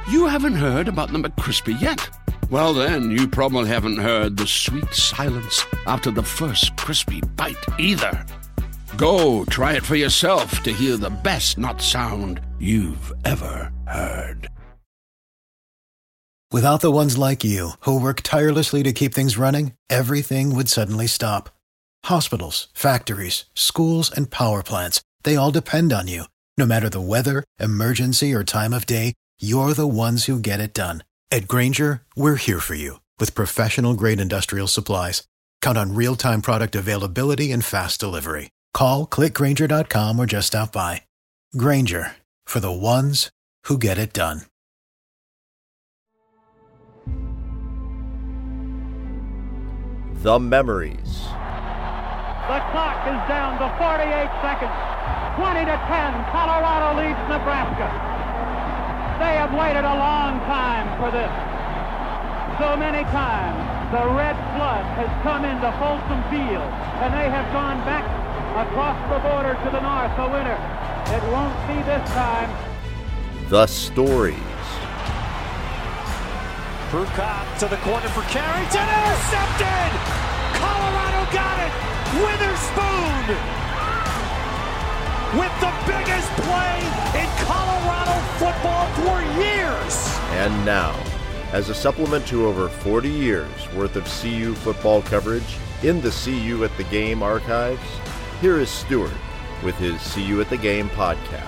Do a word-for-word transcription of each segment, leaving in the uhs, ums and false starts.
You haven't heard about the McCrispy yet? Well, then, you probably haven't heard the sweet silence after the first crispy bite either. Go try it for yourself to hear the best nut sound you've ever heard. Without the ones like you, who work tirelessly to keep things running, everything would suddenly stop. Hospitals, factories, schools, and power plants, they all depend on you. No matter the weather, emergency, or time of day, you're the ones who get it done. At Grainger, we're here for you with professional-grade industrial supplies. Count on real-time product availability and fast delivery. Call, click Grainger dot com, or just stop by. Grainger, for the ones who get it done. The memories. The clock is down to forty-eight seconds. twenty to ten, Colorado leads Nebraska. They have waited a long time for this. So many times, the red flood has come into Folsom Field, and they have gone back across the border to the north, a winner. It won't be this time. The stories. Prukop to the corner for Carrington, intercepted! Colorado got it! Witherspoon! With the biggest play in Colorado football for years! And now, as a supplement to over forty years worth of C U football coverage in the See You at the Game archives, here is Stuart with his See You at the Game podcast.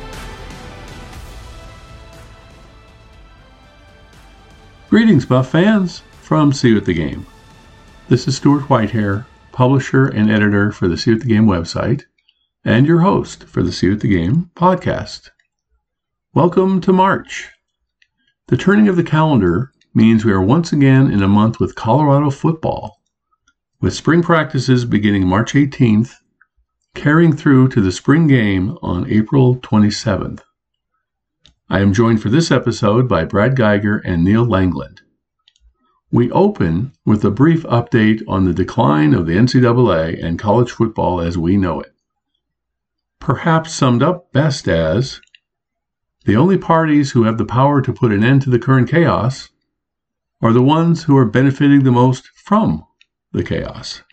Greetings, Buff fans, from See You at the Game. This is Stuart Whitehair, publisher and editor for the See You at the Game website, and your host for the See You at the Game podcast. Welcome to March. The turning of the calendar means we are once again in a month with Colorado football, with spring practices beginning March eighteenth, carrying through to the spring game on April twenty-seventh. I am joined for this episode by Brad Geiger and Neil Langland. We open with a brief update on the decline of the N C double A and college football as we know it. Perhaps summed up best as, the only parties who have the power to put an end to the current chaos are the ones who are benefiting the most from the chaos.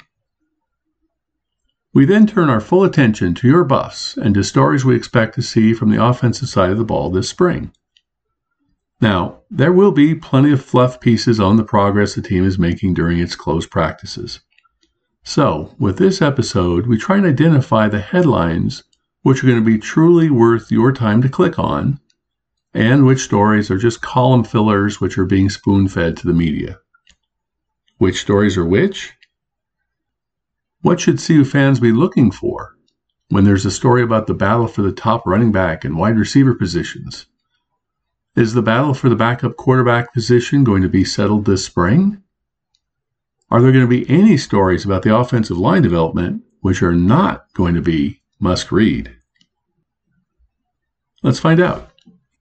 We then turn our full attention to your Buffs and to stories we expect to see from the offensive side of the ball this spring. Now, there will be plenty of fluff pieces on the progress the team is making during its closed practices. So, with this episode, we try and identify the headlines which are going to be truly worth your time to click on, and which stories are just column fillers which are being spoon-fed to the media. Which stories are which? What should C U fans be looking for when there's a story about the battle for the top running back and wide receiver positions? Is the battle for the backup quarterback position going to be settled this spring? Are there going to be any stories about the offensive line development which are not going to be must read? Let's find out.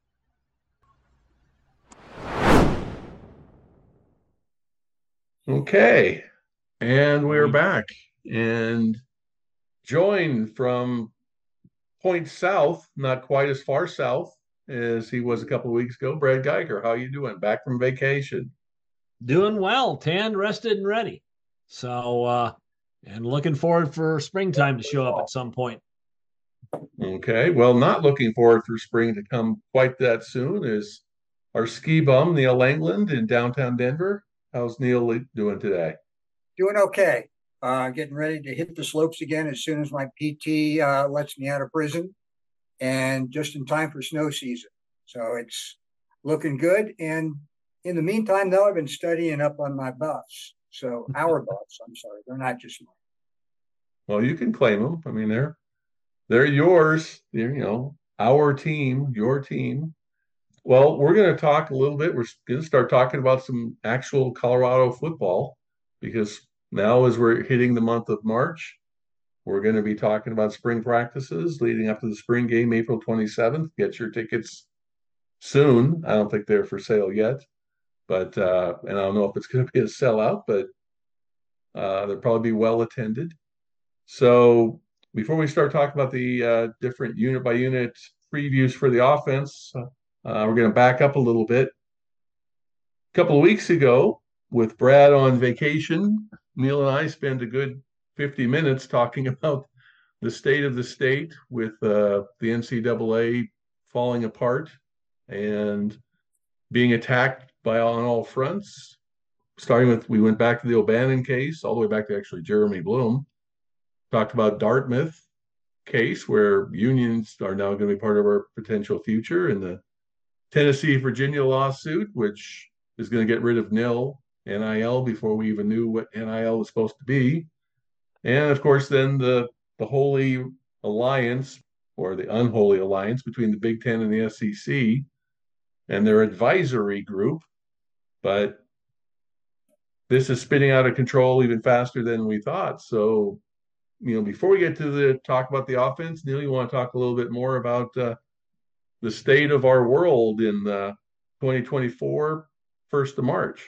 Okay, and we're back. And joined from point south, not quite as far south as he was a couple of weeks ago, Brad Geiger. How you doing? Back from vacation? Doing well, tanned, rested, and ready. So, uh, and looking forward for springtime to show up at some point. Okay, well, not looking forward for spring to come quite that soon is our ski bum, Neil Langland, in downtown Denver. How's Neil doing today? Doing okay. Uh, getting ready to hit the slopes again as soon as my P T uh, lets me out of prison, and just in time for snow season. So it's looking good. And in the meantime, though, I've been studying up on my buffs. So our buffs, I'm sorry, they're not just mine. Well, you can claim them. I mean, they're they're yours. They're, you know, our team, your team. Well, we're going to talk a little bit. We're going to start talking about some actual Colorado football, because now as we're hitting the month of March, we're going to be talking about spring practices leading up to the spring game, April twenty-seventh. Get your tickets soon. I don't think they're for sale yet, but uh, and I don't know if it's going to be a sellout, but uh, they'll probably be well attended. So before we start talking about the uh, different unit by unit previews for the offense, uh, Uh, we're going to back up a little bit. A couple of weeks ago, with Brad on vacation, Neil and I spent a good fifty minutes talking about the state of the state with uh, the N C double A falling apart and being attacked by on all fronts. Starting with, we went back to the O'Bannon case, all the way back to actually Jeremy Bloom. Talked about Dartmouth case, where unions are now going to be part of our potential future, and the Tennessee Virginia lawsuit, which is going to get rid of nil N I L before we even knew what N I L was supposed to be. And of course, then the the holy alliance, or the unholy alliance, between the Big Ten and the S E C and their advisory group. But this is spinning out of control even faster than we thought. So, you know, before we get to the talk about the offense, Neil, you want to talk a little bit more about uh, the state of our world in uh, twenty twenty-four, first of March?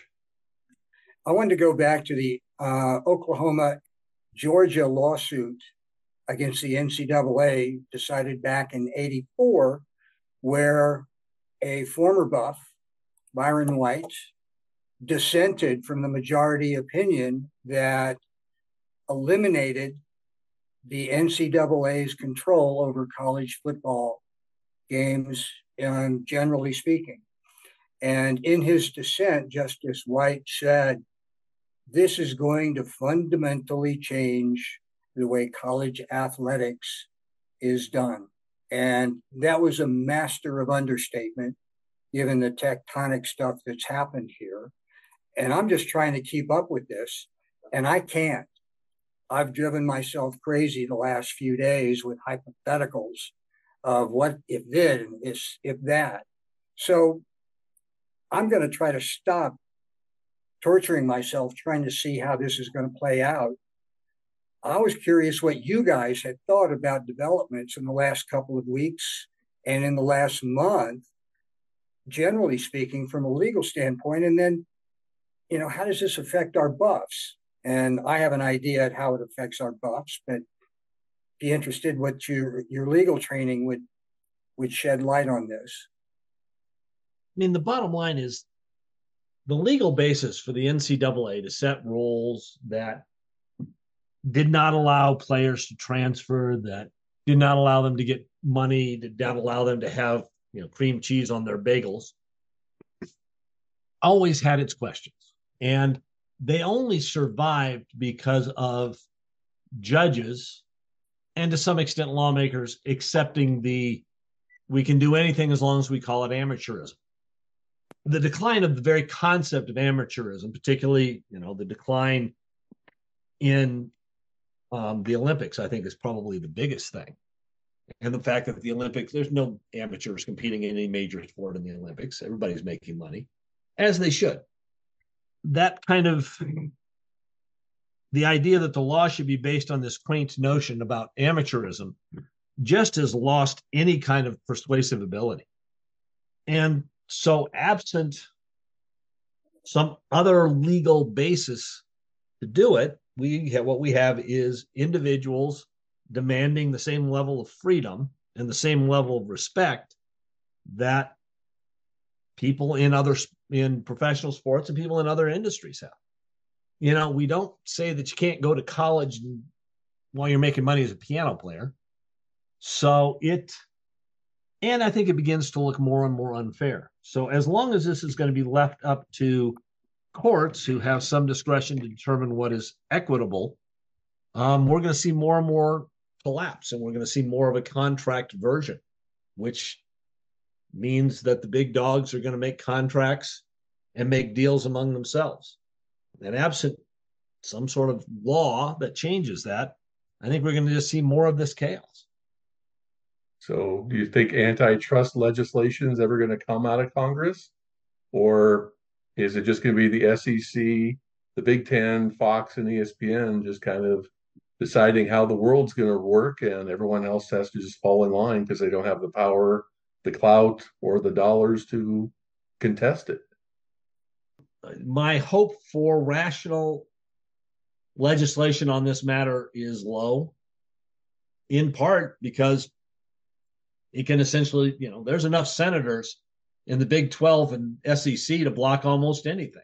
I wanted to go back to the uh, Oklahoma Georgia lawsuit against the N C double A, decided back in eighty-four, where a former Buff, Byron White, dissented from the majority opinion that eliminated the N C double A's control over college football games, um, generally speaking. And in his dissent, Justice White said, this is going to fundamentally change the way college athletics is done. And that was a master of understatement, given the tectonic stuff that's happened here. And I'm just trying to keep up with this, and I can't. I've driven myself crazy the last few days with hypotheticals of what if this, if, if that. So I'm going to try to stop torturing myself trying to see how this is going to play out. I was curious what you guys had thought about developments in the last couple of weeks and in the last month, generally speaking, from a legal standpoint. And then, you know, how does this affect our Buffs? And I have an idea at how it affects our Buffs, but be interested what your your legal training would would shed light on this. I mean, the bottom line is the legal basis for the N C double A to set rules that did not allow players to transfer, that did not allow them to get money, did not allow them to have, you know, cream cheese on their bagels, always had its questions. And they only survived because of judges and to some extent lawmakers accepting the we can do anything as long as we call it amateurism. The decline of the very concept of amateurism, particularly, you know, the decline in um, the Olympics, I think is probably the biggest thing. And the fact that the Olympics, there's no amateurs competing in any major sport in the Olympics. Everybody's making money, as they should. That kind of, the idea that the law should be based on this quaint notion about amateurism just has lost any kind of persuasive ability. And so absent some other legal basis to do it, we have, what we have is individuals demanding the same level of freedom and the same level of respect that people in other in professional sports and people in other industries have. You know, we don't say that you can't go to college while you're making money as a piano player. So it, and I think it begins to look more and more unfair. So as long as this is going to be left up to courts who have some discretion to determine what is equitable, um, we're going to see more and more collapse, and we're going to see more of a contract version, which means that the big dogs are going to make contracts and make deals among themselves. And absent some sort of law that changes that, I think we're going to just see more of this chaos. So do you think antitrust legislation is ever going to come out of Congress? Or is it just going to be the S E C, the Big Ten, Fox, and E S P N just kind of deciding how the world's going to work, and everyone else has to just fall in line because they don't have the power, the clout, or the dollars to contest it? My hope for rational legislation on this matter is low, in part because it can essentially, you know, there's enough senators in the Big twelve and S E C to block almost anything.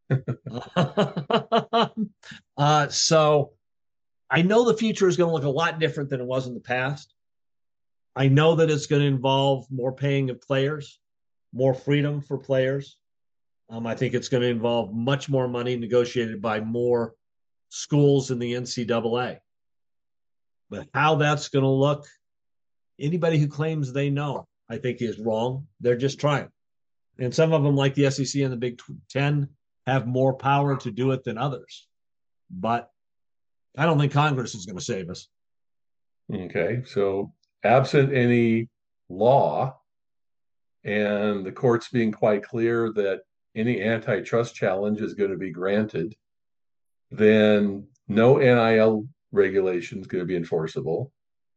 uh, so I know the future is going to look a lot different than it was in the past. I know that it's going to involve more paying of players, more freedom for players. Um, I think it's going to involve much more money negotiated by more schools in the N C double A. But how that's going to look, anybody who claims they know, I think is wrong. They're just trying. And some of them, like the S E C and the Big Ten, have more power to do it than others. But I don't think Congress is going to save us. Okay, so absent any law and the courts being quite clear that any antitrust challenge is going to be granted, then no N I L regulation is going to be enforceable.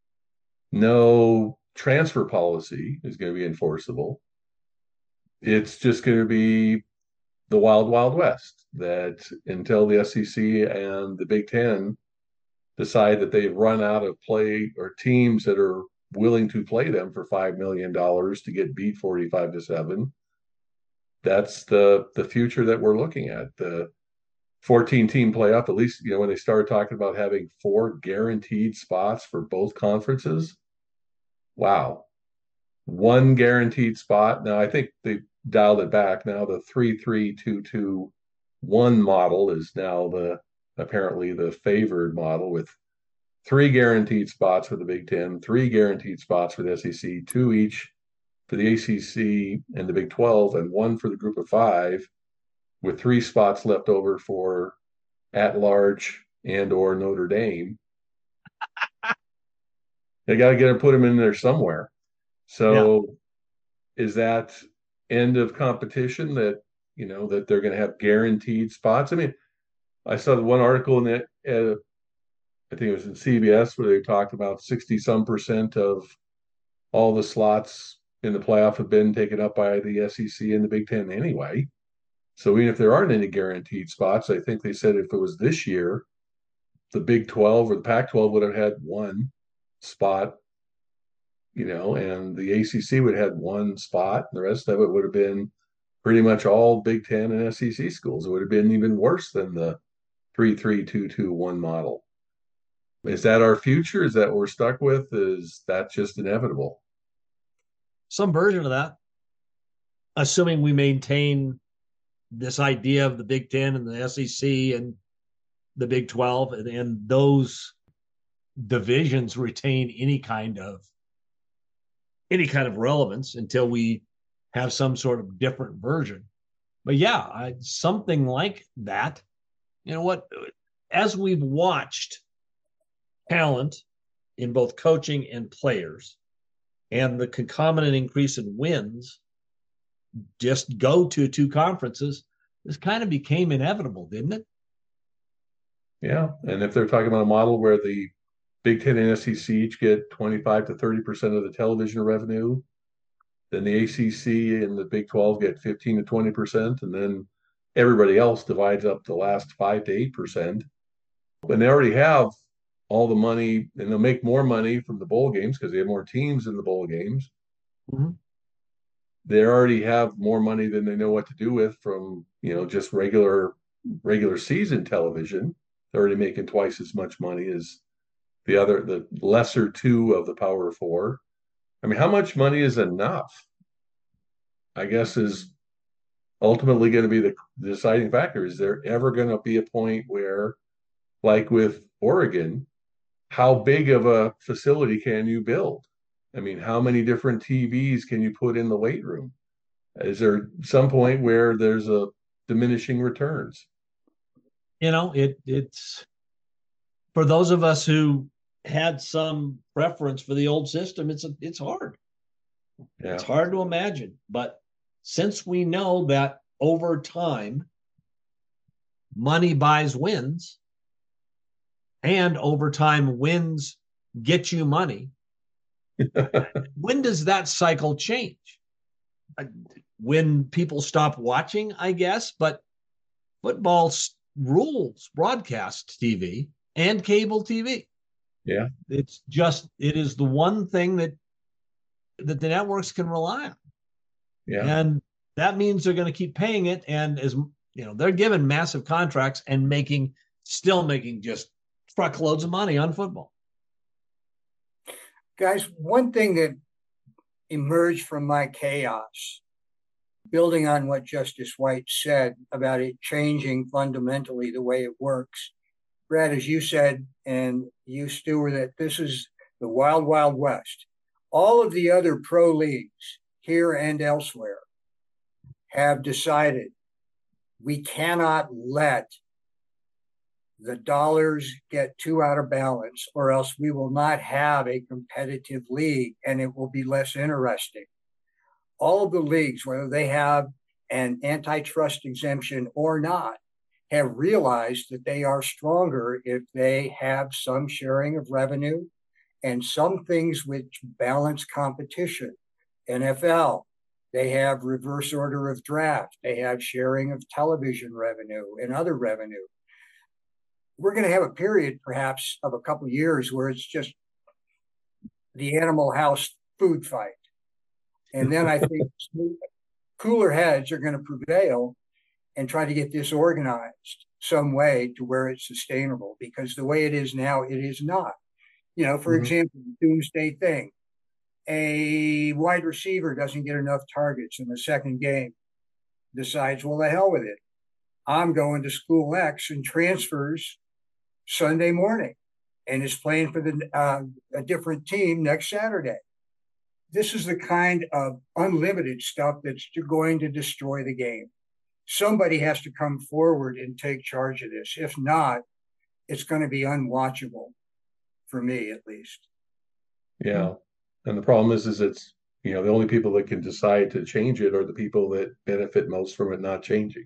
No transfer policy is going to be enforceable. It's just going to be the wild, wild west, that until the S E C and the Big Ten decide that they've run out of play or teams that are willing to play them for five million dollars to get beat forty-five to seven. That's the the future that we're looking at. The fourteen team playoff, at least, you know, when they started talking about having four guaranteed spots for both conferences. Wow. One guaranteed spot. Now I think they dialed it back. Now the three three two two one model is now the apparently the favored model, with three guaranteed spots for the Big Ten, three guaranteed spots for the S E C, two each for the A C C and the Big twelve, and one for the group of five, with three spots left over for at-large and or Notre Dame. They got to get to put them in there somewhere. So yeah. Is that end of competition that, you know, that they're going to have guaranteed spots? I mean, I saw the one article in that, uh, I think it was in C B S, where they talked about sixty some percent of all the slots in the playoff have been taken up by the S E C and the Big Ten anyway. So even if there aren't any guaranteed spots, I think they said if it was this year, the Big twelve or the Pac twelve would have had one spot, you know, and the A C C would have had one spot. And the rest of it would have been pretty much all Big Ten and S E C schools. It would have been even worse than the three three two two one model. Is that our future? Is that what we're stuck with? Is that just inevitable? Some version of that, assuming we maintain this idea of the Big Ten and the S E C and the Big twelve, and, and those divisions retain any kind of any kind of relevance until we have some sort of different version. But yeah, I, something like that. You know what? As we've watched talent in both coaching and players, and the concomitant increase in wins just go to two conferences, this kind of became inevitable, didn't it? Yeah. And if they're talking about a model where the Big Ten and S E C each get twenty-five to thirty percent of the television revenue, then the A C C and the Big twelve get fifteen to twenty percent, and then everybody else divides up the last five to eight percent. When they already have all the money, and they'll make more money from the bowl games because they have more teams in the bowl games. Mm-hmm. They already have more money than they know what to do with from, you know, just regular regular season television. They're already making twice as much money as the other, the lesser two of the Power Four. I mean, how much money is enough, I guess, is ultimately going to be the deciding factor. Is there ever going to be a point where, like with Oregon, how big of a facility can you build? I mean, how many different T Vs can you put in the weight room? Is there some point where there's a diminishing returns? You know, it it's for those of us who had some preference for the old system, it's a, it's hard. Yeah. It's hard to imagine. But since we know that over time, money buys wins, and over time wins get you money, when does that cycle change? When people stop watching, I guess, but football rules broadcast T V and cable T V. Yeah. It's just, it is the one thing that that the networks can rely on. Yeah. And that means they're going to keep paying it. And as you know, they're given massive contracts and making, still making just truckloads of money on football. Guys, one thing that emerged from my chaos, building on what Justice White said about it changing fundamentally the way it works. Brad, as you said, and you, Stuart, that this is the wild, wild west. All of the other pro leagues here and elsewhere have decided we cannot let the dollars get too out of balance, or else we will not have a competitive league and it will be less interesting. All of the leagues, whether they have an antitrust exemption or not, have realized that they are stronger if they have some sharing of revenue and some things which balance competition. N F L, they have reverse order of draft. They have sharing of television revenue and other revenue. We're going to have a period, perhaps, of a couple of years where it's just the Animal House food fight. And then I think cooler heads are going to prevail and try to get this organized some way to where it's sustainable, because the way it is now, it is not. You know, for mm-hmm. example, the doomsday thing. A wide receiver doesn't get enough targets in the second game, decides, well, the hell with it. I'm going to school X and transfers Sunday morning and is playing for the uh, a different team next Saturday. This is the kind of unlimited stuff that's going to destroy the game. Somebody has to come forward and take charge of this. If not, it's going to be unwatchable, for me at least. Yeah. And the problem is, is it's, you know, the only people that can decide to change it are the people that benefit most from it not changing.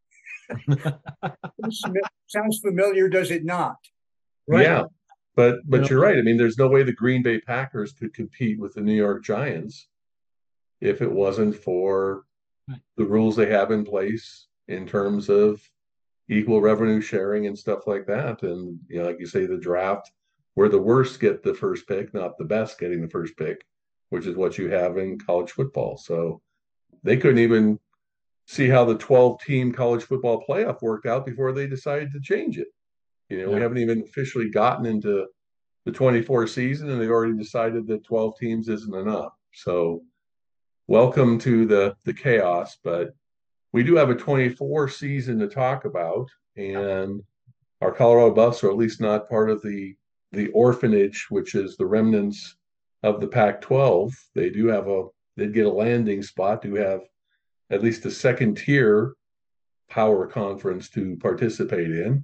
Sounds familiar, does it not? Right. Yeah. But but you're right. I mean, there's no way the Green Bay Packers could compete with the New York Giants if it wasn't for the rules they have in place in terms of equal revenue sharing and stuff like that. And, you know, like you say, the draft, where the worst get the first pick, not the best getting the first pick, which is what you have in college football. So they couldn't even see how the twelve-team college football playoff worked out before they decided to change it. You know, yeah. We haven't even officially gotten into the twenty-four season, and they've already decided that twelve teams isn't enough. So welcome to the the chaos, but we do have a twenty-four season to talk about, and our Colorado Buffs are at least not part of the the orphanage, which is the remnants of the Pac twelve. They do have a they'd get a landing spot, do have at least a second tier power conference to participate in.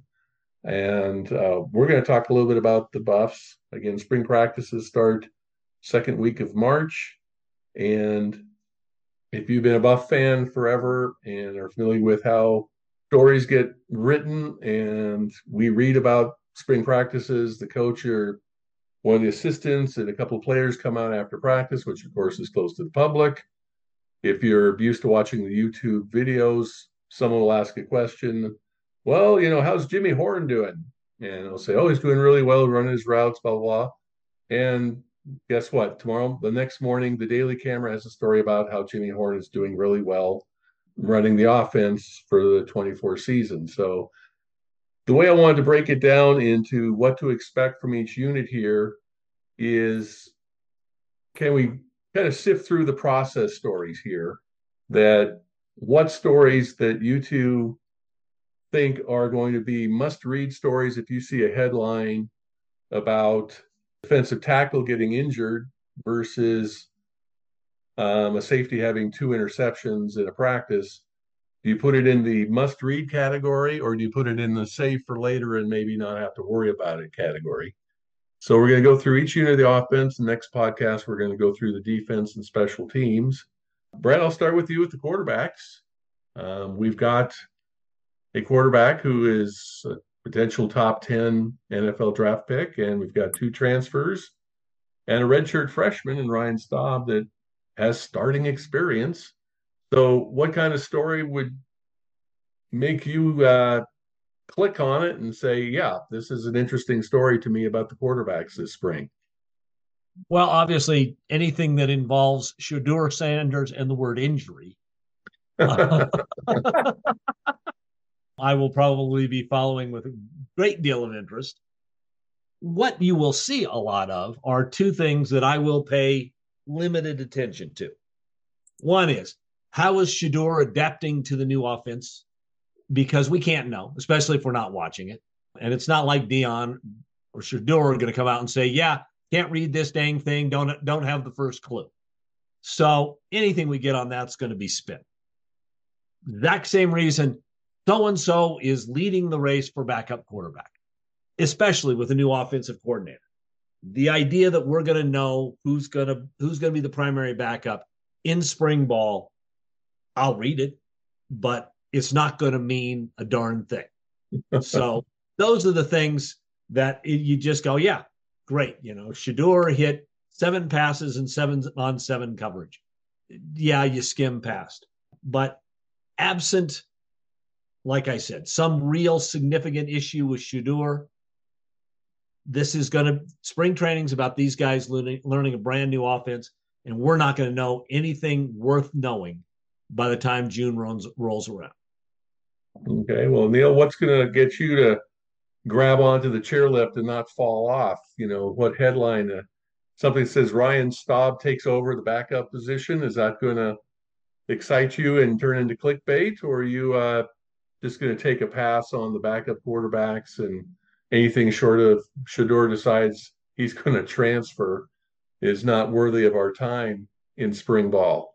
And uh, we're going to talk a little bit about the Buffs. Again, spring practices start second week of March. And if you've been a Buff fan forever and are familiar with how stories get written and we read about spring practices, the coach or one of the assistants and a couple of players come out after practice, which of course is closed to the public. If you're used to watching the YouTube videos, someone will ask a question. Well, you know, how's Jimmy Horn doing? And they'll say, oh, he's doing really well, running his routes, blah, blah, blah. And guess what? Tomorrow, the next morning, the Daily Camera has a story about how Jimmy Horn is doing really well running the offense for the twenty-four season. So the way I wanted to break it down into what to expect from each unit here is, can we kind of sift through the process stories here, that what stories that you two think are going to be must-read stories if you see a headline about defensive tackle getting injured versus um, a safety having two interceptions in a practice. Do you put it in the must-read category, or do you put it in the save for later and maybe not have to worry about it category? So we're going to go through each unit of the offense. The next podcast, we're going to go through the defense and special teams. Brett, I'll start with you with the quarterbacks. Um, we've got a quarterback who is a potential top ten N F L draft pick, and we've got two transfers and a redshirt freshman in Ryan Staub that has starting experience. So what kind of story would make you uh, click on it and say, yeah, this is an interesting story to me about the quarterbacks this spring? Well, obviously, anything that involves Shedeur Sanders and the word injury, I will probably be following with a great deal of interest. What you will see a lot of are two things that I will pay limited attention to. One is, how is Shedeur adapting to the new offense? Because we can't know, especially if we're not watching it. And it's not like Deion or Shedeur are going to come out and say, yeah, can't read this dang thing, don't, don't have the first clue. So anything we get on that's going to be spin. Exact same reason so-and-so is leading the race for backup quarterback, especially with a new offensive coordinator. The idea that we're going to know who's going to who's going to be the primary backup in spring ball, I'll read it, but it's not going to mean a darn thing. So those are the things that you just go, yeah, great. You know, Shedeur hit seven passes and seven on seven coverage. Yeah, you skim past. But absent, like I said, some real significant issue with Shedeur, this is going to, spring training's about these guys learning, learning a brand new offense, and we're not going to know anything worth knowing by the time June rolls, rolls around. Okay, well, Neil, what's going to get you to grab onto the chairlift and not fall off? You know, what headline? Uh, something that says Ryan Staub takes over the backup position. Is that going to excite you and turn into clickbait, or are you uh, just going to take a pass on the backup quarterbacks, and anything short of Shedeur decides he's going to transfer is not worthy of our time in spring ball?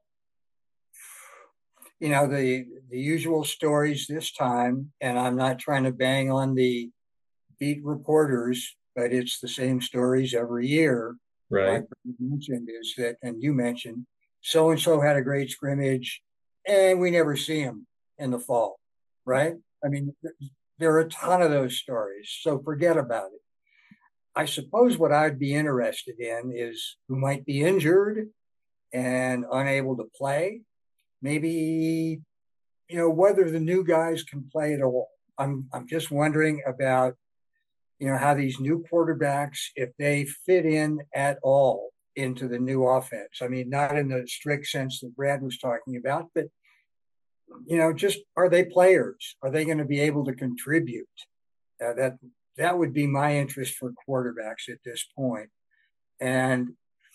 You know, the the usual stories this time, and I'm not trying to bang on the beat reporters, but it's the same stories every year. Right. Like you mentioned is that, and you mentioned, so and so had a great scrimmage, and we never see him in the fall, right? I mean, there are a ton of those stories, so forget about it. I suppose what I'd be interested in is who might be injured and unable to play. Maybe, you know, whether the new guys can play at all. I'm I'm just wondering about, you know, how these new quarterbacks, if they fit in at all into the new offense. I mean, not in the strict sense that Brad was talking about, but, you know, just are they players? Are they going to be able to contribute? Uh, that that would be my interest for quarterbacks at this point. And,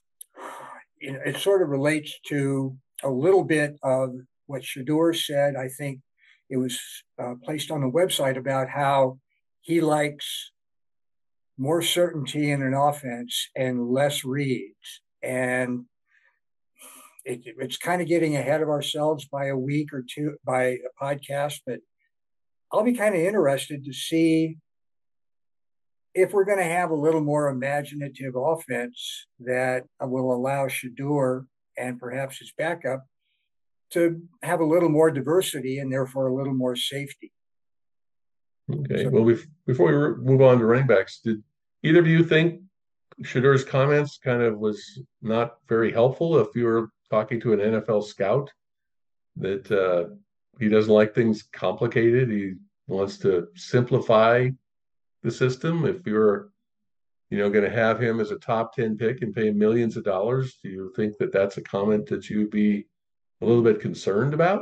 you know, it sort of relates to a little bit of what Shedeur said. I think it was uh, placed on the website about how he likes more certainty in an offense and less reads. And it, it's kind of getting ahead of ourselves by a week or two, by a podcast, but I'll be kind of interested to see if we're going to have a little more imaginative offense that will allow Shedeur and perhaps his backup to have a little more diversity and therefore a little more safety. Okay. So, well, we, before we move on to running backs, did either of you think Shedeur's comments kind of was not very helpful if you were talking to an N F L scout, that uh, he doesn't like things complicated, he wants to simplify the system? If you're, you know, going to have him as a top ten pick and pay millions of dollars, do you think that that's a comment that you'd be a little bit concerned about?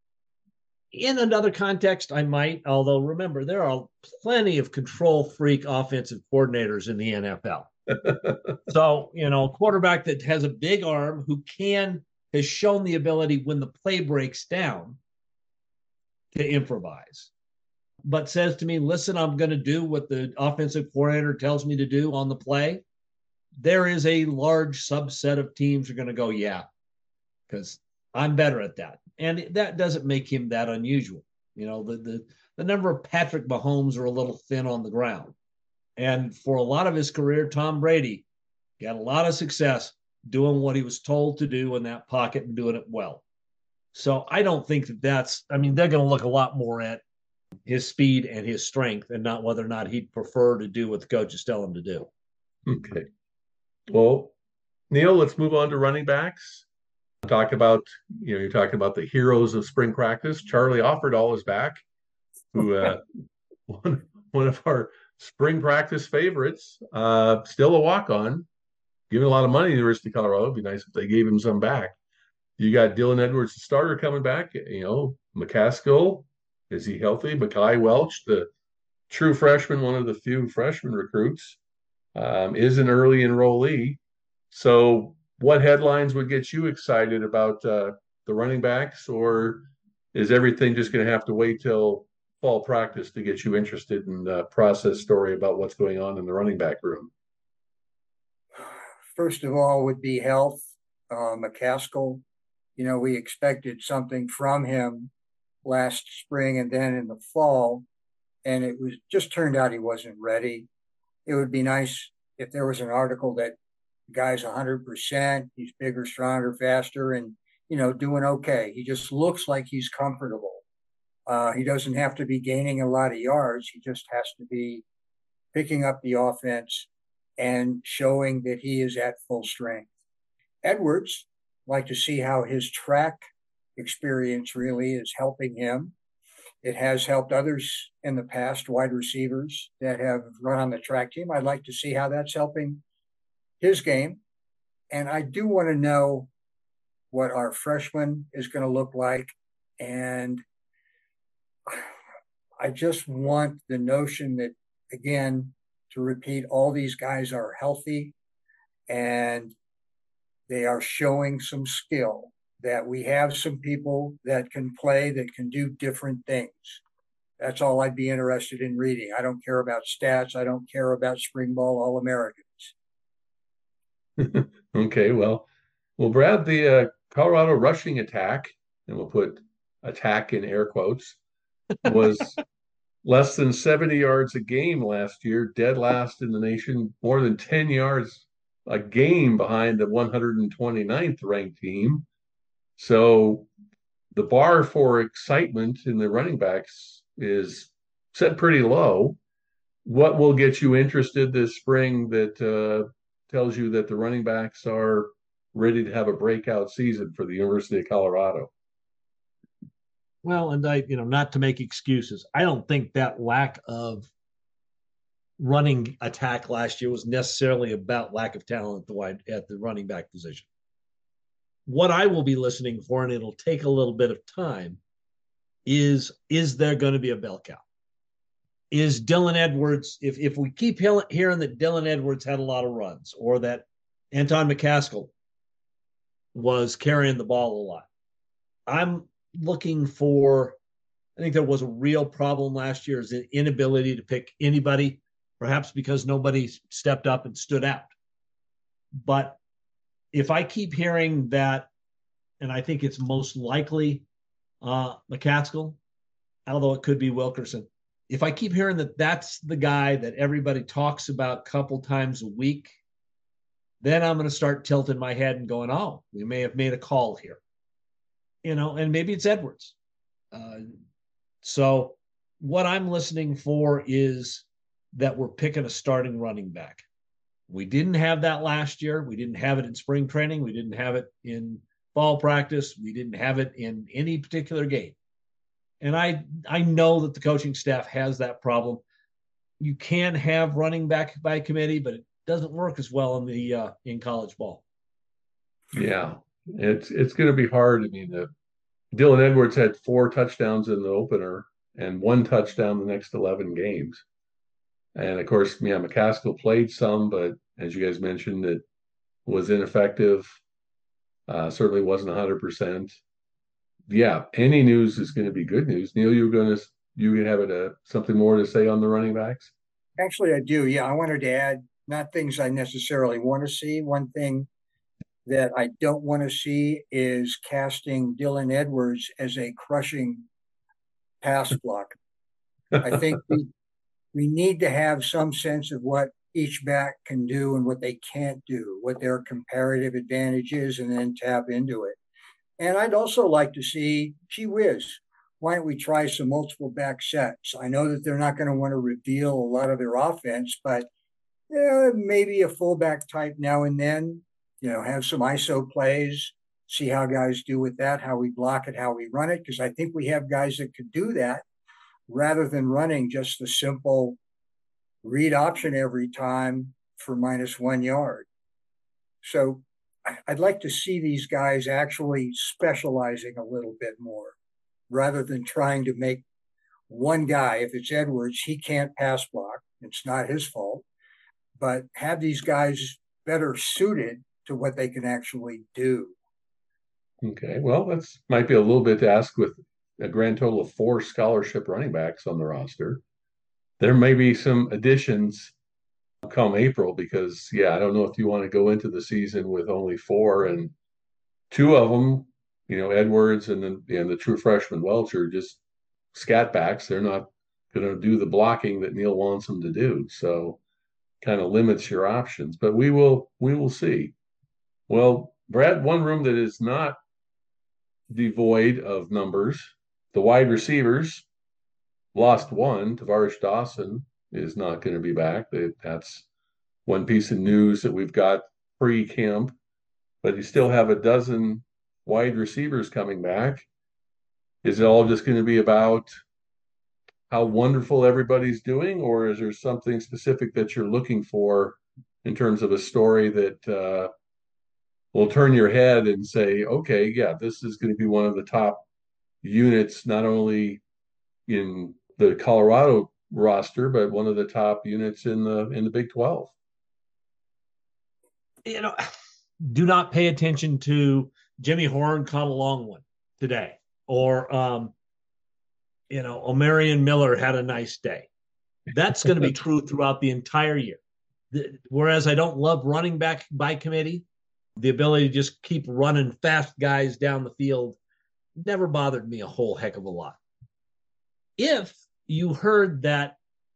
In another context, I might, although remember, there are plenty of control freak offensive coordinators in the N F L. So, you know, a quarterback that has a big arm who can, has shown the ability when the play breaks down to improvise, but says to me, listen, I'm going to do what the offensive coordinator tells me to do on the play. There is a large subset of teams who are going to go, yeah, because I'm better at that. And that doesn't make him that unusual. You know, the, the, the number of Patrick Mahomes are a little thin on the ground. And for a lot of his career, Tom Brady got a lot of success doing what he was told to do in that pocket and doing it well. So I don't think that that's, I mean, they're going to look a lot more at his speed and his strength and not whether or not he'd prefer to do what the coaches tell him to do. Okay. Well, Neil, let's move on to running backs. Talk about, you know, you're talking about the heroes of spring practice. Charlie Offerdahl is back, who uh, one, one of our spring practice favorites, uh, still a walk-on. giving a lot of money to the University of Colorado. It'd be nice if they gave him some back. You got Dylan Edwards, the starter, coming back. You know, McCaskill, is he healthy? Mackay Welch, the true freshman, one of the few freshman recruits, um, is an early enrollee. So what headlines would get you excited about uh, the running backs, or is everything just going to have to wait till fall practice to get you interested in the process story about what's going on in the running back room? First of all would be health. Uh, McCaskill, you know, we expected something from him last spring and then in the fall, and it was just turned out he wasn't ready. It would be nice if there was an article that the guy's one hundred percent, he's bigger, stronger, faster, and, you know, doing okay. He just looks like he's comfortable. Uh, he doesn't have to be gaining a lot of yards. He just has to be picking up the offense and showing that he is at full strength. Edwards, like to see how his track experience really is helping him. It has helped others in the past, wide receivers that have run on the track team. I'd like to see how that's helping his game. And I do want to know what our freshman is going to look like. And I just want the notion that, again, to repeat, all these guys are healthy and they are showing some skill, that we have some people that can play, that can do different things. That's all I'd be interested in reading. I don't care about stats. I don't care about spring ball All-Americans. Okay, well, well, Brad, the uh, Colorado rushing attack, and we'll put attack in air quotes, was less than seventy yards a game last year, dead last in the nation, more than ten yards a game behind the one hundred twenty-ninth ranked team. So the bar for excitement in the running backs is set pretty low. What will get you interested this spring that uh, tells you that the running backs are ready to have a breakout season for the University of Colorado? Well, and I, you know, not to make excuses, I don't think that lack of running attack last year was necessarily about lack of talent at the wide at the running back position. What I will be listening for, and it'll take a little bit of time, is is there going to be a bell cow? Is Dylan Edwards, if if we keep hearing that Dylan Edwards had a lot of runs, or that Anton McCaskill was carrying the ball a lot, I'm looking for, I think there was a real problem last year, is an inability to pick anybody, perhaps because nobody stepped up and stood out. But if I keep hearing that, and I think it's most likely uh, McCaskill, although it could be Wilkerson, if I keep hearing that that's the guy that everybody talks about a couple times a week, then I'm going to start tilting my head and going, oh, we may have made a call here. You know, and maybe it's Edwards. Uh, so what I'm listening for is that we're picking a starting running back. We didn't have that last year. We didn't have it in spring training. We didn't have it in fall practice. We didn't have it in any particular game. And I I know that the coaching staff has that problem. You can have running back by committee, but it doesn't work as well in the uh, in college ball. Yeah, it's it's going to be hard. I mean, uh, Dylan Edwards had four touchdowns in the opener and one touchdown the next eleven games. And of course, yeah, McCaskill played some, but as you guys mentioned, it was ineffective. Uh, certainly wasn't one hundred percent. Yeah, any news is going to be good news. Neil, you were going to you could have it, uh, something more to say on the running backs? Actually, I do. Yeah, I wanted to add, not things I necessarily want to see. One thing that I don't want to see is casting Dylan Edwards as a crushing pass block. I think we we need to have some sense of what each back can do and what they can't do, what their comparative advantage is, and then tap into it. And I'd also like to see, gee whiz, why don't we try some multiple back sets? I know that they're not going to want to reveal a lot of their offense, but yeah, maybe a fullback type now and then, you know, have some I S O plays, see how guys do with that, how we block it, how we run it, because I think we have guys that could do that rather than running just the simple read option every time for minus one yard. So I'd like to see these guys actually specializing a little bit more rather than trying to make one guy. If it's Edwards, he can't pass block. It's not his fault. But have these guys better suited to what they can actually do. Okay, well, that's might be a little bit to ask with a grand total of four scholarship running backs on the roster. There may be some additions come April because, yeah, I don't know if you want to go into the season with only four and two of them, you know, Edwards and then and the true freshman Welch are just scat backs. They're not going to do the blocking that Neil wants them to do. So kind of limits your options, but we will, we will see. Well, Brad, one room that is not devoid of numbers, the wide receivers lost one. Tavarish Dawson is not going to be back. That's one piece of news that we've got pre-camp, but you still have a dozen wide receivers coming back. Is it all just going to be about how wonderful everybody's doing, or is there something specific that you're looking for in terms of a story that uh, will turn your head and say, okay, yeah, this is going to be one of the top units, not only in the Colorado roster, but one of the top units in the in the Big twelve? You know, do not pay attention to Jimmy Horn caught a long one today, or um, you know, Omarion Miller had a nice day. That's going to be true throughout the entire year. The, whereas I don't love running back by committee, the ability to just keep running fast guys down the field never bothered me a whole heck of a lot. If you heard that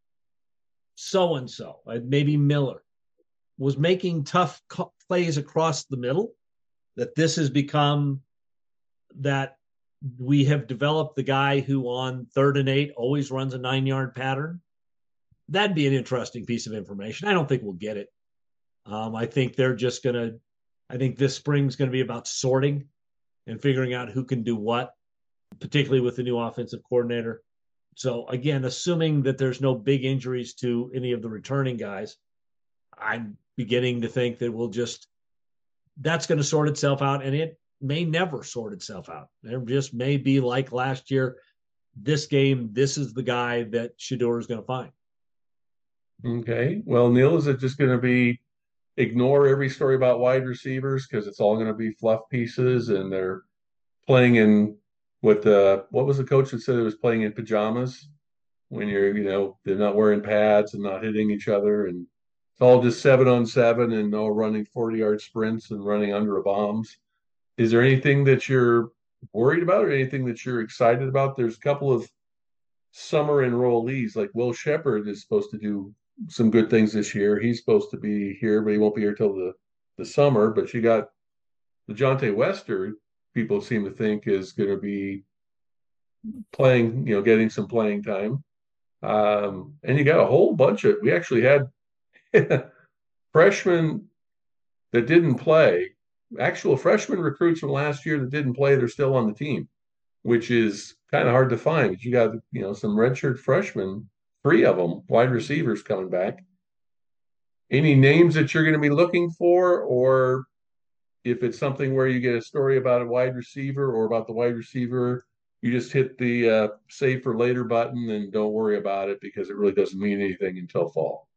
so-and-so, maybe Miller, was making tough plays across the middle, that this has become that we have developed the guy who on third and eight always runs a nine-yard pattern, that'd be an interesting piece of information. I don't think we'll get it. Um, I think they're just going to, I think this spring's going to be about sorting and figuring out who can do what, particularly with the new offensive coordinator. So again, assuming that there's no big injuries to any of the returning guys, I'm beginning to think that we'll just, that's going to sort itself out, and it may never sort itself out. There just may be like last year, this game, this is the guy that Shedeur is going to find. Okay. Well, Neil, is it just going to be ignore every story about wide receivers because it's all going to be fluff pieces and they're playing in what the, what was the coach that said it was playing in pajamas when you're, you know, they're not wearing pads and not hitting each other, and it's all just seven on seven and all running forty yard sprints and running under a bombs. Is there anything that you're worried about or anything that you're excited about? There's a couple of summer enrollees, like Will Shepard is supposed to do some good things this year. He's supposed to be here, but he won't be here till the, the summer. But you got DeJounte Wester, people seem to think is going to be playing, you know, getting some playing time. Um, and you got a whole bunch of, we actually had freshmen that didn't play, actual freshman recruits from last year that didn't play, they're still on the team, which is kind of hard to find. But you got, you know, some redshirt freshmen, three of them, wide receivers coming back. Any names that you're going to be looking for, or if it's something where you get a story about a wide receiver or about the wide receiver, you just hit the uh, save for later button and don't worry about it because it really doesn't mean anything until fall?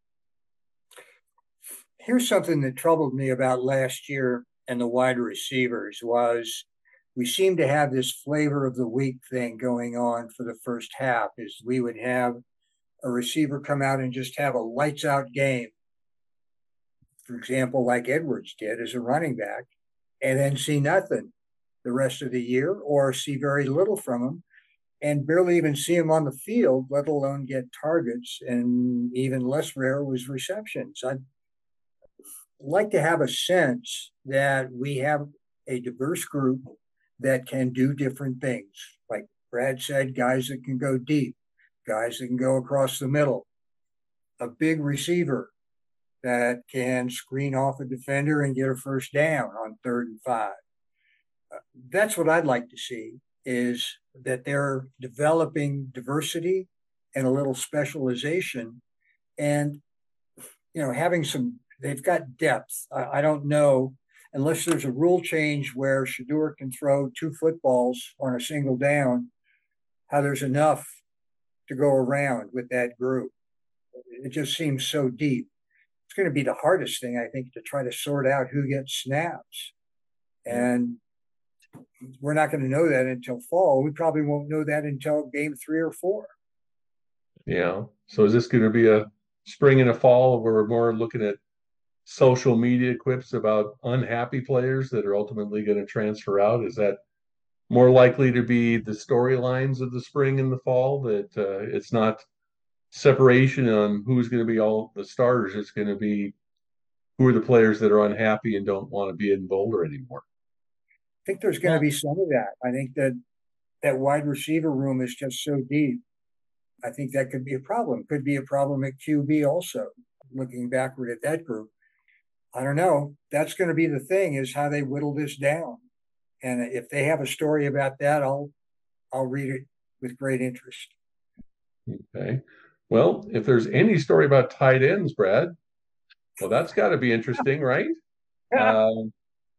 Here's something that troubled me about last year and the wide receivers was we seemed to have this flavor of the week thing going on for the first half, is we would have a receiver come out and just have a lights out game. For example, like Edwards did as a running back, and then see nothing the rest of the year or see very little from him and barely even see him on the field, let alone get targets. And even less rare was receptions. I'd like to have a sense that we have a diverse group that can do different things. Like Brad said, guys that can go deep, guys that can go across the middle, a big receiver that can screen off a defender and get a first down on third and five. Uh, that's what I'd like to see, is that they're developing diversity and a little specialization and, you know, having some, they've got depth. I, I don't know unless there's a rule change where Shedeur can throw two footballs on a single down, how there's enough to go around with that group. It just seems so deep. It's going to be the hardest thing, I think, to try to sort out who gets snaps. And we're not going to know that until fall. We probably won't know that until game three or four. Yeah. So is this going to be a spring and a fall where we're more looking at social media quips about unhappy players that are ultimately going to transfer out? Is that more likely to be the storylines of the spring and the fall, that uh, it's not separation on who's going to be all the starters? It's going to be who are the players that are unhappy and don't want to be in Boulder anymore? I think there's going to be some of that. I think that that wide receiver room is just so deep. I think that could be a problem. Could be a problem at Q B also, looking backward at that group. I don't know. That's going to be the thing, is how they whittle this down. And if they have a story about that, I'll I'll read it with great interest. Okay. Well, if there's any story about tight ends, Brad, well, that's got to be interesting, right? Yeah. Um,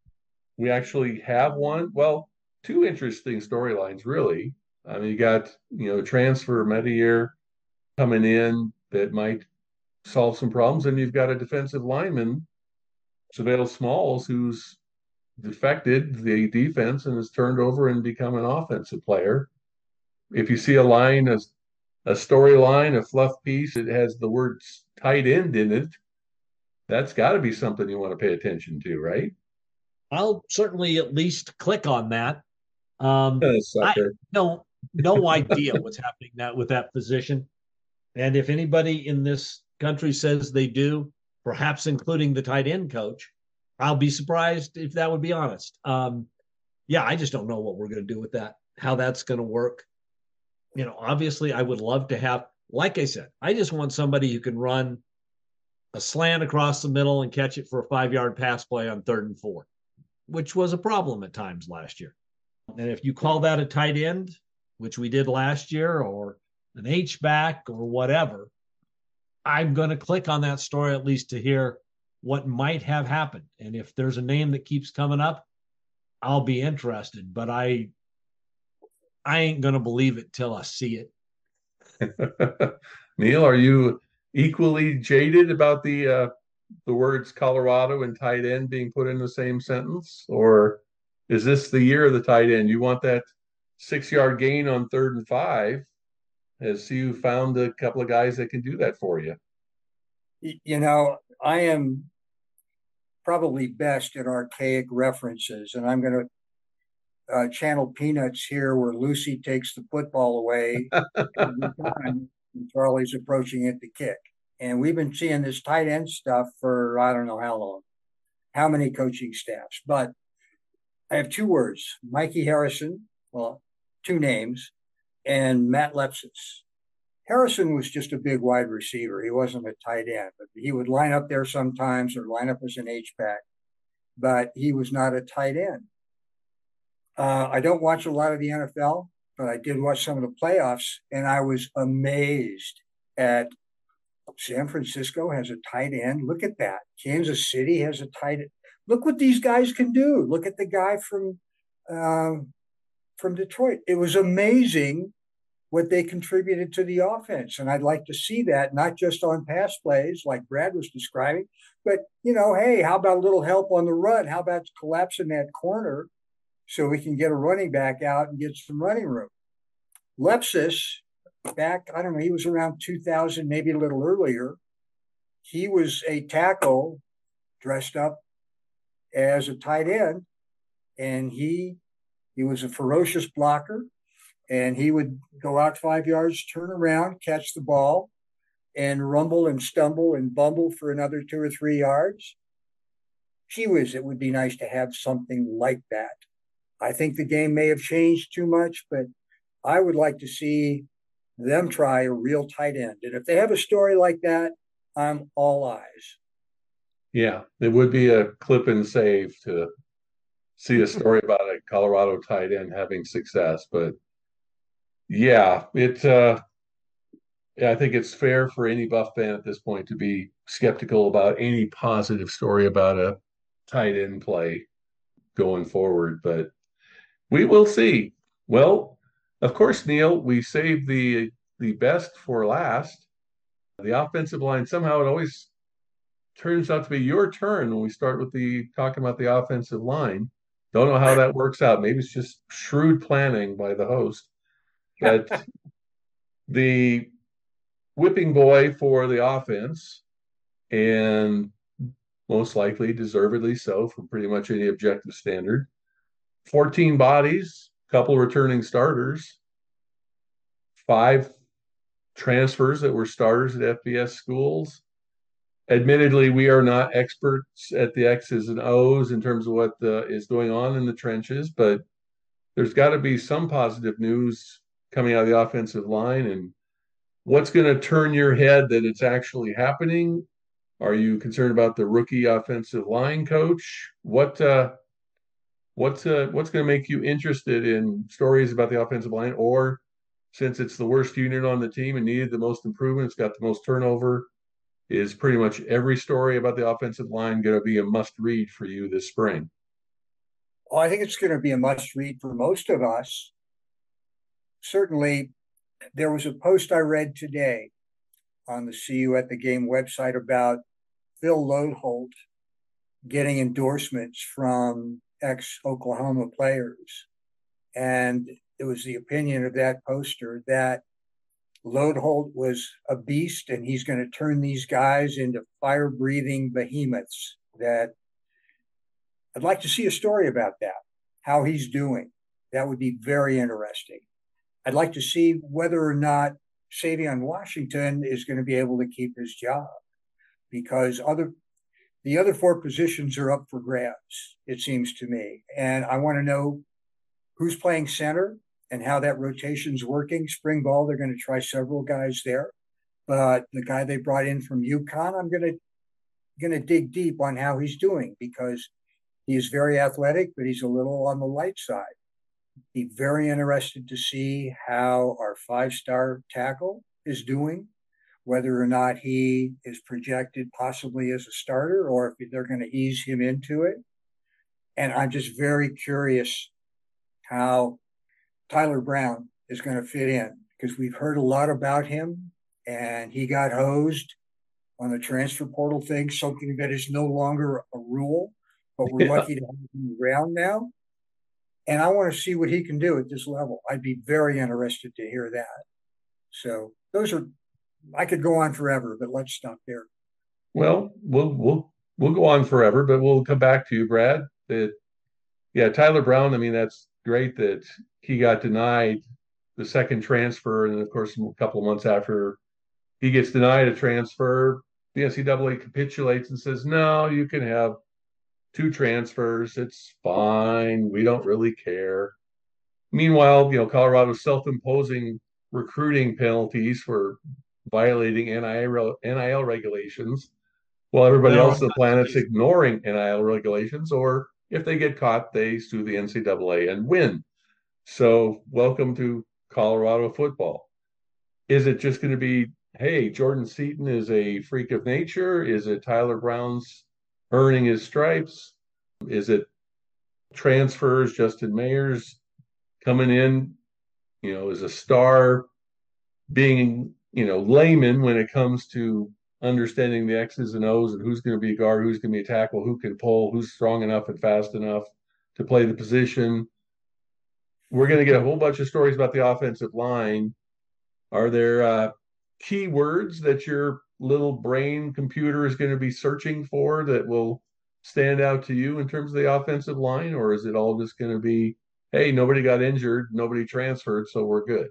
we actually have one. Well, two interesting storylines, really. I mean, you got, you know, transfer Medier coming in that might solve some problems, and you've got a defensive lineman, Savale Smalls, who's defected the defense and has turned over and become an offensive player. If you see a line, a, a storyline, a fluff piece, it has the words tight end in it, that's got to be something you want to pay attention to, right? I'll certainly at least click on that. Um, Uh, I sucker. don't no idea what's happening now with that position. And if anybody in this country says they do, perhaps including the tight end coach, I'll be surprised if that would be honest. Um, yeah, I just don't know what we're going to do with that, how that's going to work. You know, obviously, I would love to have, like I said, I just want somebody who can run a slant across the middle and catch it for a five-yard pass play on third and four, which was a problem at times last year. And if you call that a tight end, which we did last year, or an H-back or whatever, I'm going to click on that story at least to hear what might have happened. And if there's a name that keeps coming up, I'll be interested. But I I ain't going to believe it till I see it. Neil, are you equally jaded about the uh, the words Colorado and tight end being put in the same sentence? Or is this the year of the tight end? You want that six-yard gain on third and five? Has you found a couple of guys that can do that for you? You know, I am probably best at archaic references, and I'm going to uh, channel Peanuts here, where Lucy takes the football away every time and Charlie's approaching it to kick. And we've been seeing this tight end stuff for I don't know how long, how many coaching staffs. But I have two words: Mikey Harrison, well, two names, and Matt Lepsis. Harrison was just a big wide receiver. He wasn't a tight end, but he would line up there sometimes or line up as an H-back, but he was not a tight end. Uh, I don't watch a lot of the N F L, but I did watch some of the playoffs, and I was amazed at San Francisco has a tight end. Look at that. Kansas City has a tight end. Look what these guys can do. Look at the guy from uh, from Detroit. It was amazing what they contributed to the offense. And I'd like to see that, not just on pass plays like Brad was describing, but, you know, hey, how about a little help on the run? How about collapsing that corner so we can get a running back out and get some running room? Lepsis, back, I don't know, he was around two thousand, maybe a little earlier. He was a tackle dressed up as a tight end, and he he was a ferocious blocker. And he would go out five yards, turn around, catch the ball, and rumble and stumble and bumble for another two or three yards. Gee whiz, it would be nice to have something like that. I think the game may have changed too much, but I would like to see them try a real tight end. And if they have a story like that, I'm all eyes. Yeah, it would be a clip and save to see a story about a Colorado tight end having success, but yeah, it. Uh, I think it's fair for any Buff fan at this point to be skeptical about any positive story about a tight end play going forward, but we will see. Well, of course, Neil, we saved the the best for last. The offensive line, somehow it always turns out to be your turn when we start with the talking about the offensive line. Don't know how that works out. Maybe it's just shrewd planning by the host. But the whipping boy for the offense, and most likely deservedly so from pretty much any objective standard, fourteen bodies, couple returning starters, five transfers that were starters at F B S schools. Admittedly, we are not experts at the X's and O's in terms of what uh, is going on in the trenches, but there's got to be some positive news coming out of the offensive line. And what's going to turn your head that it's actually happening? Are you concerned about the rookie offensive line coach? What uh, what's uh, what's going to make you interested in stories about the offensive line? Or since it's the worst unit on the team and needed the most improvement, it's got the most turnover, is pretty much every story about the offensive line going to be a must-read for you this spring? Well, I think it's going to be a must-read for most of us. Certainly, there was a post I read today on the See You at the Game website about Phil Lodeholt getting endorsements from ex-Oklahoma players. And it was the opinion of that poster that Lodeholt was a beast, and he's going to turn these guys into fire-breathing behemoths. That I'd like to see a story about that, how he's doing. That would be very interesting. I'd like to see whether or not Savion Washington is going to be able to keep his job, because other the other four positions are up for grabs, it seems to me. And I want to know who's playing center and how that rotation's working. Spring ball, they're going to try several guys there. But the guy they brought in from UConn, I'm going to going to dig deep on how he's doing, because he is very athletic, but he's a little on the light side. Be very interested to see how our five-star tackle is doing, whether or not he is projected possibly as a starter or if they're going to ease him into it. And I'm just very curious how Tyler Brown is going to fit in, because we've heard a lot about him, and he got hosed on the transfer portal thing, something that is no longer a rule, but we're yeah. lucky to have him around now. And I want to see what he can do at this level. I'd be very interested to hear that. So those are, I could go on forever, but let's stop there. Well, we'll we'll we'll go on forever, but we'll come back to you, Brad. That yeah, Tyler Brown. I mean, that's great that he got denied the second transfer, and of course, a couple of months after he gets denied a transfer, the N C double A capitulates and says, "No, you can have two transfers. It's fine. We don't really care." Meanwhile, you know, Colorado's self-imposing recruiting penalties for violating N I L, N I L regulations, while everybody no, else on the planet's ignoring N I L regulations, or if they get caught, they sue the N C double A and win. So welcome to Colorado football. Is it just going to be, hey, Jordan Seaton is a freak of nature? Is it Tyler Brown's earning his stripes? Is it transfers, Justin Mayers coming in, you know, as a star, being, you know, layman when it comes to understanding the X's and O's and who's going to be a guard, who's going to be a tackle, who can pull, who's strong enough and fast enough to play the position. We're going to get a whole bunch of stories about the offensive line. Are there uh, key words that your little brain computer is going to be searching for that will stand out to you in terms of the offensive line? Or is it all just going to be, hey, nobody got injured, nobody transferred, so we're good?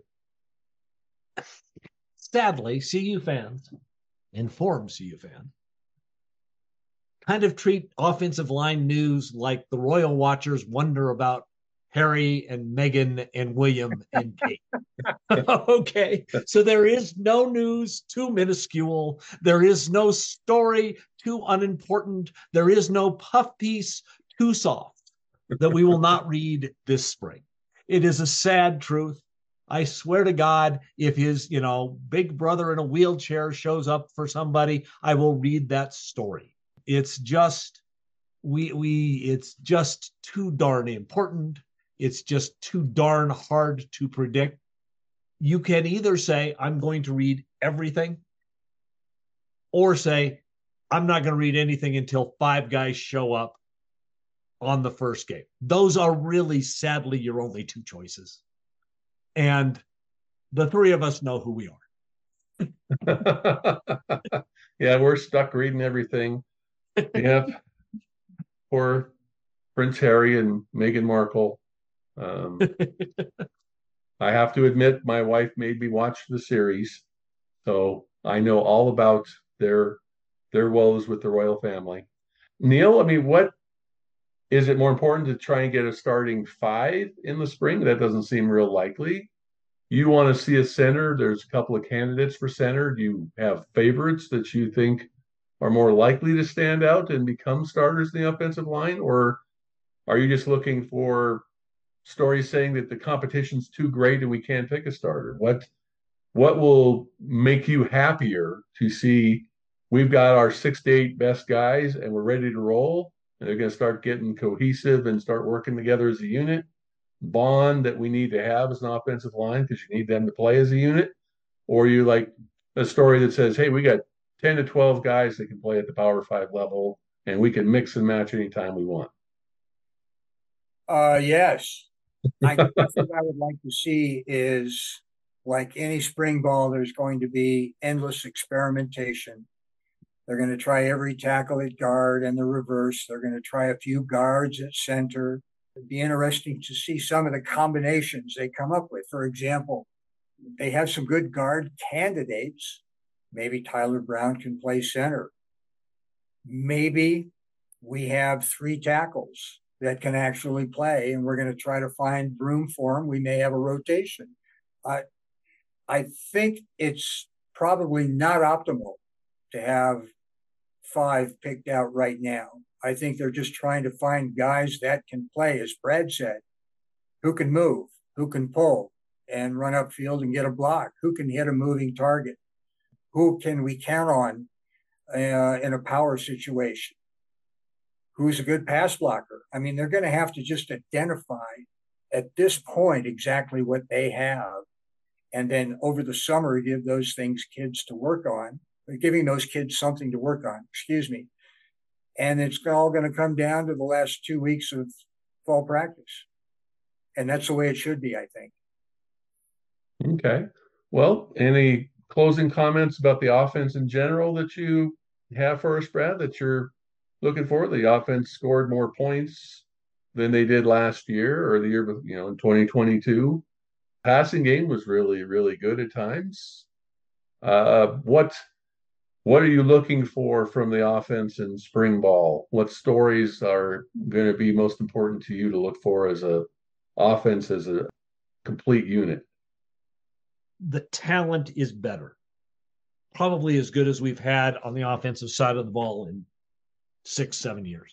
Sadly, C U fans, informed C U fan, kind of treat offensive line news like the royal watchers wonder about Harry and Meghan and William and Kate. Okay, so there is no news too minuscule. There is no story too unimportant. There is no puff piece too soft that we will not read this spring. It is a sad truth. I swear to God, if his, you know, big brother in a wheelchair shows up for somebody, I will read that story. It's just we we it's just too darn important. It's just too darn hard to predict. You can either say, I'm going to read everything, or say, I'm not going to read anything until five guys show up on the first game. Those are really, sadly, your only two choices. And the three of us know who we are. Yeah, we're stuck reading everything. Yep. Poor Prince Harry and Meghan Markle. Um, I have to admit, my wife made me watch the series, so I know all about their their woes with the royal family. Neil, I mean, what is it more important to try and get a starting five in the spring? That doesn't seem real likely. You want to see a center? There's a couple of candidates for center. Do you have favorites that you think are more likely to stand out and become starters in the offensive line, or are you just looking for stories saying that the competition's too great and we can't pick a starter? What what will make you happier to see we've got our six to eight best guys and we're ready to roll, and they're going to start getting cohesive and start working together as a unit, bond that we need to have as an offensive line because you need them to play as a unit? Or you like a story that says, hey, we got ten to twelve guys that can play at the Power Five level and we can mix and match anytime we want? Uh, yes. I think what I would like to see is, like any spring ball, there's going to be endless experimentation. They're going to try every tackle at guard and the reverse. They're going to try a few guards at center. It'd be interesting to see some of the combinations they come up with. For example, they have some good guard candidates. Maybe Tyler Brown can play center. Maybe we have three tackles that can actually play, and we're going to try to find room for them. We may have a rotation. I, I think it's probably not optimal to have five picked out right now. I think they're just trying to find guys that can play, as Brad said, who can move, who can pull and run upfield and get a block, who can hit a moving target, who can we count on uh, in a power situation, who's a good pass blocker. I mean, they're going to have to just identify at this point exactly what they have, and then over the summer give those things kids to work on, giving those kids something to work on, excuse me. And it's all going to come down to the last two weeks of fall practice. And that's the way it should be, I think. Okay. Well, any closing comments about the offense in general that you have for us, Brad, that you're looking for? The offense scored more points than they did last year or the year, you know, in twenty twenty-two. Passing game was really, really good at times. Uh, what what are you looking for from the offense in spring ball? What stories are going to be most important to you to look for as a offense, as a complete unit? The talent is better. Probably as good as we've had on the offensive side of the ball in six, seven years.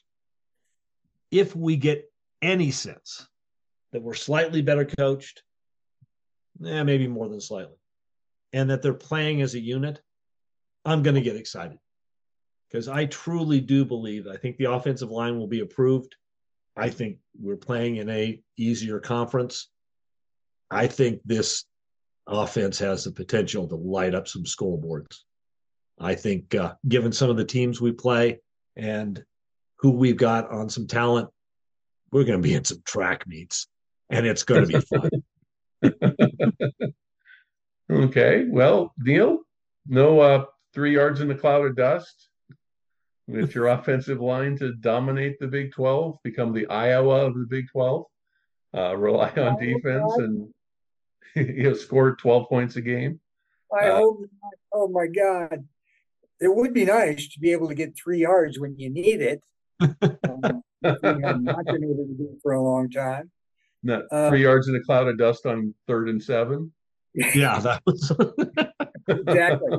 If we get any sense that we're slightly better coached, eh, maybe more than slightly, and that they're playing as a unit, I'm going to get excited. Because I truly do believe, I think the offensive line will be improved. I think we're playing in a easier conference. I think this offense has the potential to light up some scoreboards. I think uh, given some of the teams we play and who we've got on some talent, we're going to be in some track meets, and it's going to be fun. Okay. Well, Neil, no uh, three yards in the cloud of dust with your offensive line to dominate the Big twelve, become the Iowa of the Big twelve, uh, rely on defense and you know, score twelve points a game. I uh, hope not. Oh my God. It would be nice to be able to get three yards when you need it. um, we have not been able to do it for a long time. No, three uh, yards in a cloud of dust on third and seven. Yeah, that was exactly.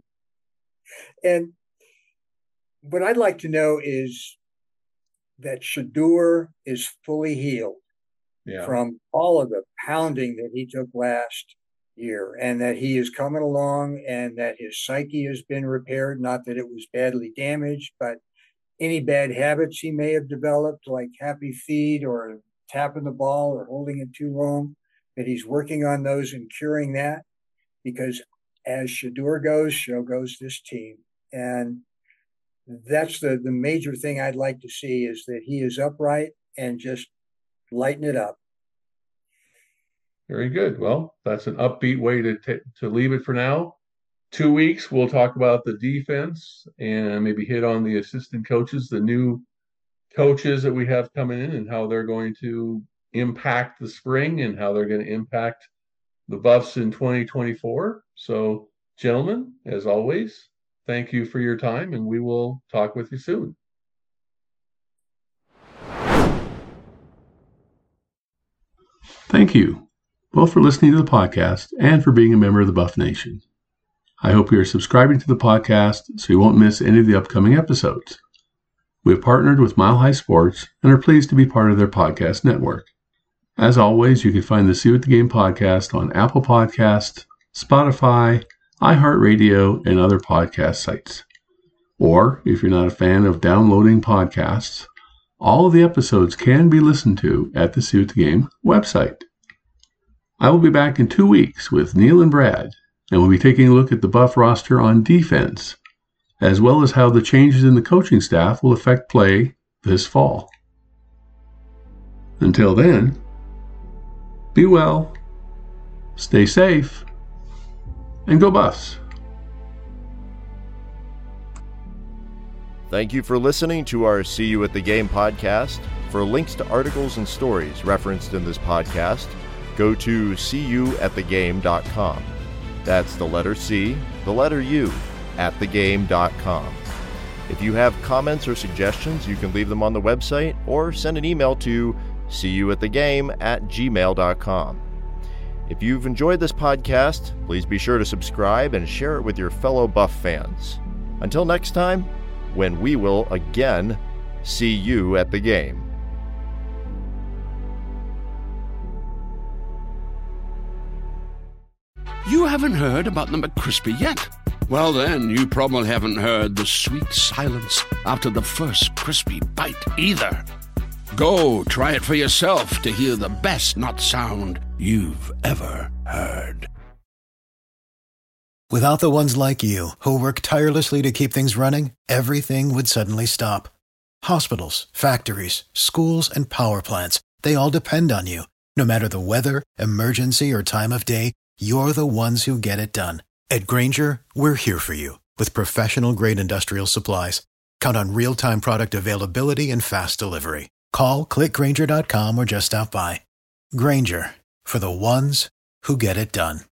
And what I'd like to know is that Shedeur is fully healed yeah. from all of the pounding that he took last year, and that he is coming along, and that his psyche has been repaired. Not that it was badly damaged, but any bad habits he may have developed, like happy feet or tapping the ball or holding it too long, that he's working on those and curing that, because as Shedeur goes, so goes this team. And that's the, the major thing I'd like to see, is that he is upright and just lighten it up. Very good. Well, that's an upbeat way to t- to leave it for now. Two weeks, we'll talk about the defense and maybe hit on the assistant coaches, the new coaches that we have coming in, and how they're going to impact the spring and how they're going to impact the Buffs in twenty twenty-four. So, gentlemen, as always, thank you for your time, and we will talk with you soon. Thank you both for listening to the podcast and for being a member of the Buff Nation. I hope you are subscribing to the podcast so you won't miss any of the upcoming episodes. We have partnered with Mile High Sports and are pleased to be part of their podcast network. As always, you can find the See You at the Game podcast on Apple Podcasts, Spotify, iHeartRadio, and other podcast sites. Or, if you're not a fan of downloading podcasts, all of the episodes can be listened to at the See You at the Game website. I will be back in two weeks with Neil and Brad, and we'll be taking a look at the Buff roster on defense, as well as how the changes in the coaching staff will affect play this fall. Until then, be well, stay safe, and go Buffs. Thank you for listening to our See You at the Game podcast. For links to articles and stories referenced in this podcast, go to see you at the game dot com. That's the letter C, the letter U, at the game dot com. If you have comments or suggestions, you can leave them on the website or send an email to see you at the game at gmail dot com. If you've enjoyed this podcast, please be sure to subscribe and share it with your fellow Buff fans. Until next time, when we will again see you at the game. You haven't heard about the McCrispy yet? Well, then, you probably haven't heard the sweet silence after the first crispy bite either. Go try it for yourself to hear the best nut sound you've ever heard. Without the ones like you, who work tirelessly to keep things running, everything would suddenly stop. Hospitals, factories, schools, and power plants, they all depend on you. No matter the weather, emergency, or time of day, you're the ones who get it done. At Grainger, we're here for you with professional-grade industrial supplies. Count on real-time product availability and fast delivery. Call, click Grainger dot com, or just stop by. Grainger, for the ones who get it done.